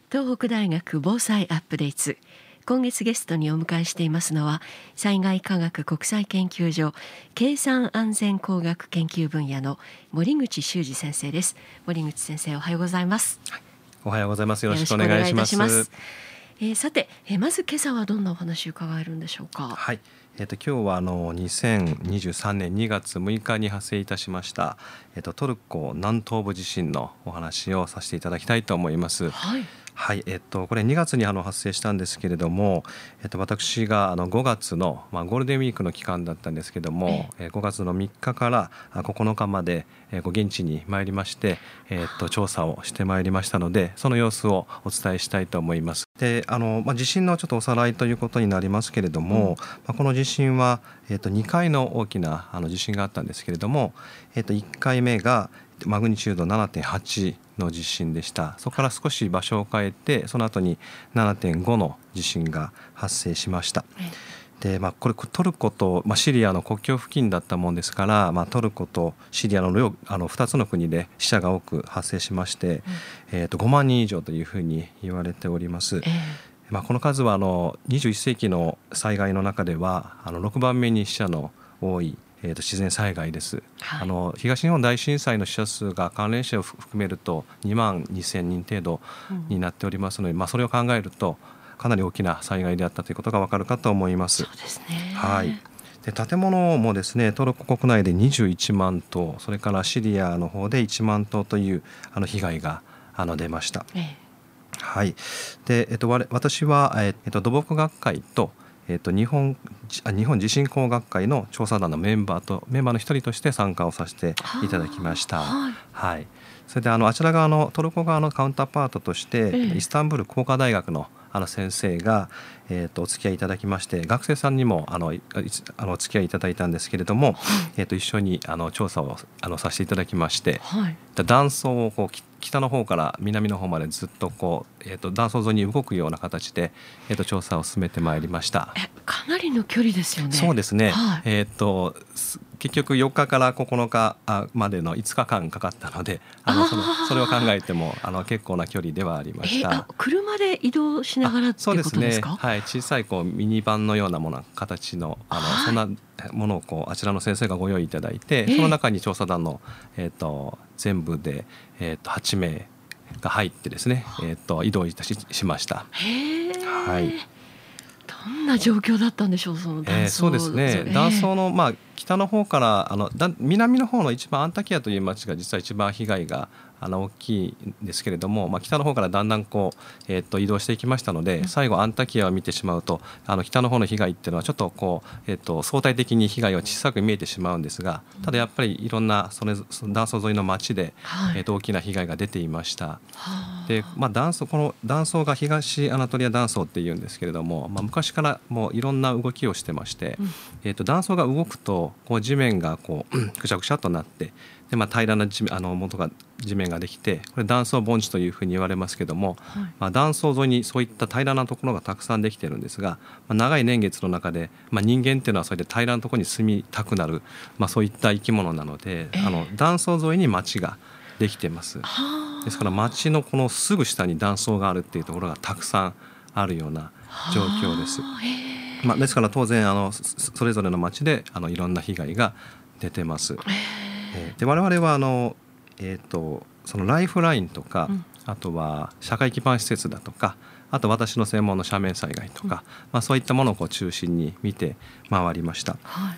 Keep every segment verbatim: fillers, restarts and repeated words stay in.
東北大学防災アップデート。今月ゲストにお迎えしていますのは、災害科学国際研究所計算安全工学研究分野の森口修二先生です。森口先生、おはようございます。 はい、おはようございます。よろしくお願いします。 よろしくお願いいたします。えー、さて、えー、まず今朝はどんなお話を伺えるんでしょうか。 はい、えー、と今日はあのにせんにじゅうさんねんにがつむいかに発生いたしました、えー、とトルコ南東部地震のお話をさせていただきたいと思います。 はいはい、えっと、これにがつにあの発生したんですけれども、えっと、私があのごがつの、まあ、ゴールデンウィークの期間だったんですけども、えごがつのみっかからここのかまで、えー、現地に参りまして、えっと、調査をしてまいりましたので、その様子をお伝えしたいと思います。であの、まあ、地震のちょっとおさらいということになりますけれども、うんまあ、この地震は、えっと、にかいの大きなあの地震があったんですけれども、えっと、いっかいめがマグニチュード ななてんはちの地震でした。そこから少し場所を変えて、その後に ななてんご の地震が発生しました。で、まあ、これトルコと、まあ、シリアの国境付近だったもんですから、まあ、トルコとシリアの両あのふたつの国で死者が多く発生しまして、うんえー、とごまんにん以上というふうに言われております。えーまあ、この数はあのにじゅういっせいきの災害の中ではあのろくばんめに死者の多いえー、と自然災害です。はい、あの東日本大震災の死者数が関連死を含めるとにまんにせんにん程度になっておりますので、うんまあ、それを考えるとかなり大きな災害であったということがわかるかと思います。 そうですね。 はい。で建物もですね、トルコ国内でにじゅういちまんとう、それからシリアの方でいちまんとうというあの被害があの出ました。ええはいでえっと、私は、えっと、土木学会とえー、と日本、日本地震工学会の調査団のメンバーとメンバーの一人として参加をさせていただきました。はいはい、それであのあちら側のトルコ側のカウンターパートとして、えー、イスタンブール工科大学のあの先生が、えー、とお付き合いいただきまして、学生さんにもあのあのお付き合いいただいたんですけれども、はいえー、と一緒にあの調査をあのさせていただきまして、はい、断層をこう北の方から南の方までずっとこう、えー、と断層沿いに動くような形で、えー、と調査を進めてまいりました。 えかなりの距離ですよね。 そうですね、はいえー、と結局よっかからここのかまでのいつかかんかかったので、あの そ, のそれを考えてもあの結構な距離ではありました。 えー、車で移動しながらっていうことですか？ そうですね、はい、小さいこうミニバンのようなもの形 の, あの、はい、そんなものをこうあちらの先生がご用意いただいて、えー、その中に調査団の、えー、と全部で、えー、とはちめいが入ってですね、えー、と移動いた し, しました。 へー、 はい、 どんな状況だったんでしょう、その断層、 えー、そうですね、えー、断層の、まあ、北の方からあのだ南の方の一番アンタキヤという町が実は一番被害があの大きいんですけれども、まあ、北の方からだんだんこう、えー、と移動していきましたので、最後アンタキヤを見てしまうとあの北の方の被害っていうのはちょっとこう、えー、と相対的に被害は小さく見えてしまうんですが、ただやっぱりいろんなそれ断層沿いの町で、はいえー、と大きな被害が出ていました。で、まあ、断層この断層が東アナトリア断層っていうんですけれども、まあ、昔からもういろんな動きをしてまして、うんえー、と断層が動くとこう地面がこうくしゃくしゃっとなってで、まあ、平らな地面あの元が地面ができて、これ断層盆地というふうに言われますけども、はいまあ、断層沿いにそういった平らなところがたくさんできているんですが、まあ、長い年月の中で、まあ、人間っていうのはそれで平らなところに住みたくなる、まあ、そういった生き物なので、えー、あの断層沿いに町ができてます。ですから町のこのすぐ下に断層があるっていうところがたくさんあるような状況です。えーまあ、ですから当然あのそれぞれの町であのいろんな被害が出てます。えー、で我々はあの、えー、とそのライフラインとか、うん、あとは社会基盤施設だとか、あと私の専門の斜面災害とか、うんまあ、そういったものをこう中心に見て回りました。はい、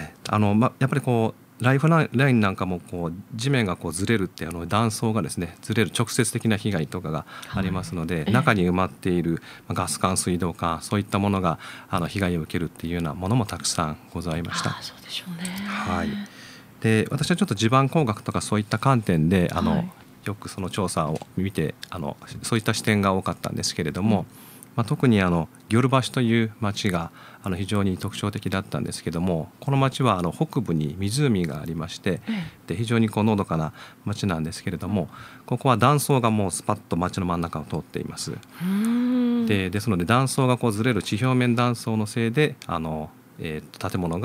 あのま、やっぱりこうライフラインなんかもこう地面がこうずれるってあの断層がですねずれる直接的な被害とかがありますので、はい、中に埋まっているガス管水道管そういったものがあの被害を受けるっていうようなものもたくさんございました。 あ、そうでしょうね。 はい、で私はちょっと地盤工学とかそういった観点であの、はい、よくその調査を見てあのそういった視点が多かったんですけれども、うんまあ、特にあのギョルバシという町があの非常に特徴的だったんですけども、この町はあの北部に湖がありまして、で非常にこうのどかな町なんですけれども、ここは断層がもうスパッと町の真ん中を通っています。でですので断層がこうずれる地表面断層のせいであの、えー、建物が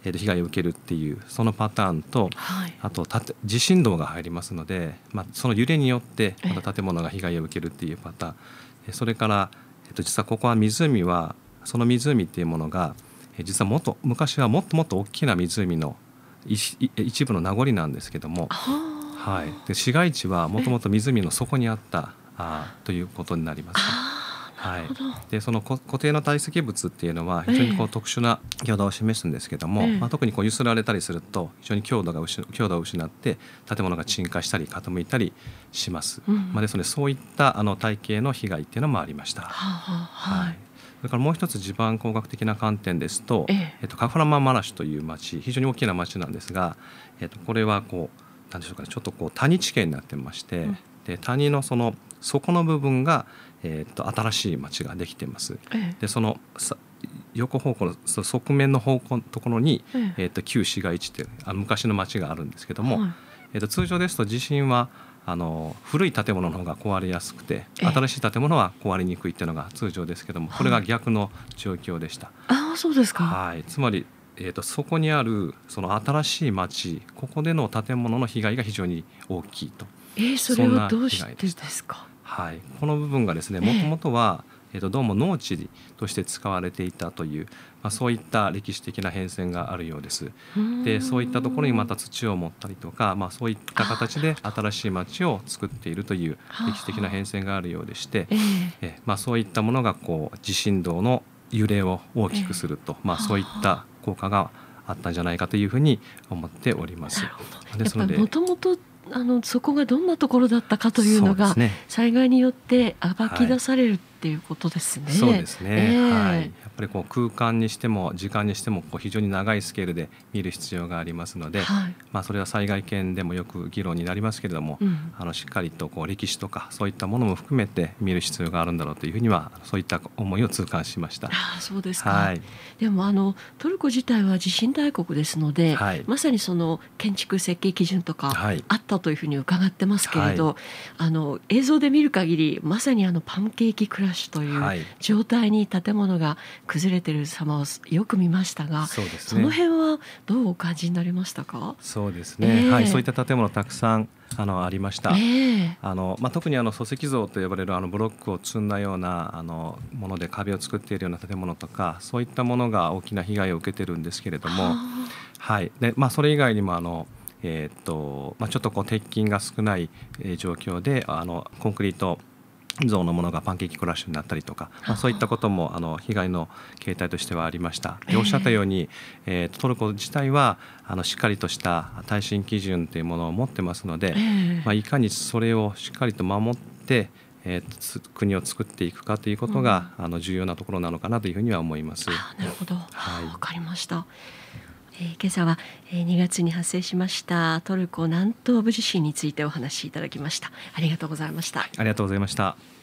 えーと被害を受けるっていうそのパターンと、 はい、 あと建地震動が入りますので、まあ、その揺れによってまた建物が被害を受けるっていうパターン、えそれから、えーと実はここは湖はその湖っていうものが実はもっと昔はもっともっと大きな湖の一一部の名残なんですけども、はい、で市街地はもともと湖の底にあったあということになります、ね。はい、でその固定の堆積物っていうのは非常にこう特殊な強度を示すんですけども、ええまあ、特にこう揺すられたりすると非常に強度が強度を失って建物が沈下したり傾いたりします、うんまあ、ですのでそういったあの体系の被害っていうのもありました。はあはい、それからもう一つ地盤工学的な観点ですと、えええっと、カフラマンマラシュという町非常に大きな町なんですが、えっと、これはこう何でしょうかね、ちょっとこう谷地形になってまして、うん、で谷のその底の部分がえー、と新しい町ができています、ええ、でその横方向のその側面の方向のところに、えええー、と旧市街地ってあの昔の町があるんですけども、はいえー、と通常ですと地震はあの古い建物の方が壊れやすくて、ええ、新しい建物は壊れにくいっていうのが通常ですけども、これが逆の状況でした。 ああそうですか。 はい、つまり、えー、とそこにあるその新しい町、ここでの建物の被害が非常に大きいと。 えー、それはどうしてですか。 はい、この部分がですね、もともとは、えー、とどうも農地として使われていたという、まあ、そういった歴史的な変遷があるようです。でそういったところにまた土を持ったりとか、まあ、そういった形で新しい町を作っているという歴史的な変遷があるようでして、えーえまあ、そういったものがこう地震動の揺れを大きくすると、えーまあ、そういった効果があったんじゃないかというふうに思っております。 ですのでもともとあのそこがどんなところだったかというのが災害によって暴き出されるっていうことですね。 そうですね、えーはい、やっぱりこう空間にしても時間にしてもこう非常に長いスケールで見る必要がありますので、はいまあ、それは災害研でもよく議論になりますけれども、うん、あのしっかりとこう歴史とかそういったものも含めて見る必要があるんだろうというふうにはそういった思いを痛感しました。 あそうですか、はい、でもあのトルコ自体は地震大国ですので、はい、まさにその建築設計基準とかあったというふうに伺ってますけれど、はい、あの映像で見る限りまさにあのパンケーキクラッシュという状態に建物が崩れている様をよく見ましたが、 そうです、ね、その辺はどうお感じになりましたか。 そうですね、えーはい、そういった建物たくさんあのありました、えーあのまあ、特にあの礎石像と呼ばれるあのブロックを積んだようなあのもので壁を作っているような建物とかそういったものが大きな被害を受けてるんですけれども、はいでまあ、それ以外にもあのえーっとまあ、ちょっとこう鉄筋が少ない、えー、状況であのコンクリート像のものがパンケーキクラッシュになったりとか、まあ、そういったこともあの被害の形態としてはありました。でおっしゃったように、えー、トルコ自体はあのしっかりとした耐震基準というものを持ってますので、えーまあ、いかにそれをしっかりと守ってえー、国を作っていくかということが、うん、あの重要なところなのかなというふうには思います。 あなるほど、はい、わかりました。えー、今朝はにがつに発生しましたトルコ南東部地震についてお話しいただきました。ありがとうございました。 ありがとうございました。